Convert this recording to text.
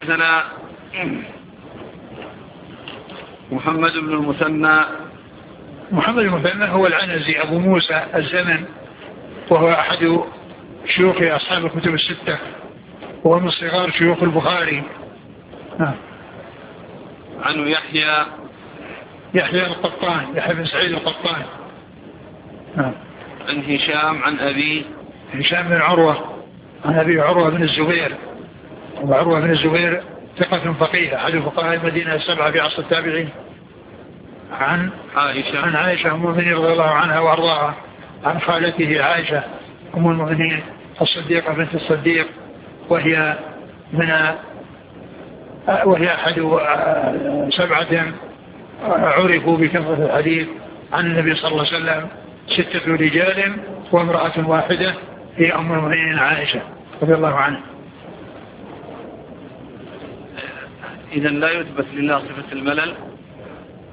حدثنا محمد بن المثنى. محمد بن المثنى هو العنزي أبو موسى الزمن، وهو أحد شيوخ أصحاب الكتب الستة، وهو من صغار شيوخ البخاري. عنه يحيى القطان، يحيى بن سعيد القطان. عن هشام عن أبي هشام بن عروة عن أبي عروة بن الزبير، وعروة بن الزبير ثقة فقيه أحد فقهاء المدينة السبعة في عصر التابعين. عن عائشة أم المؤمنين رضي الله عنها وأرضاها، عن خالته عائشة أم المؤمنين الصديقة بنت الصديق، وهي أحد 7 عرفوا بكثرة الحديث عن النبي صلى الله عليه وسلم، 6 رجال وامرأة واحدة هي أم المؤمنين عائشة رضي الله عنها. إذن لا يثبت لله صفة الملل.